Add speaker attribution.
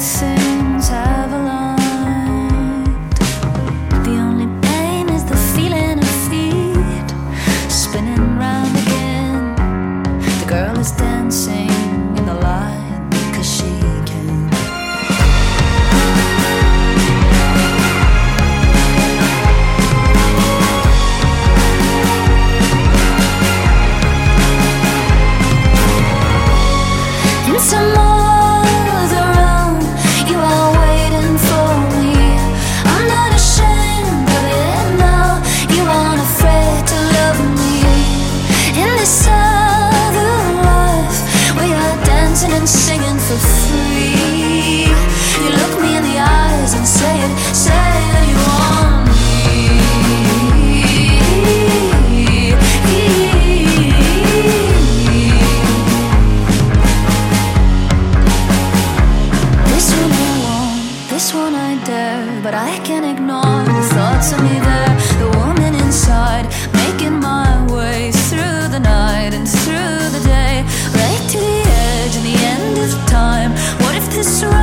Speaker 1: things have aligned. The only pain is the feeling of feet spinning round again. The girl is dancing in the light because she can. In some other realm, you are waiting for me. I'm not ashamed of it now. You aren't afraid to love me. In this other life, we are dancing and singing for free. You look me in the eyes and say that you want me. This one I dare, but I can't ignore the thoughts of me there. The woman inside, making my way through the night and through the day, right to the edge and the end of time. What if this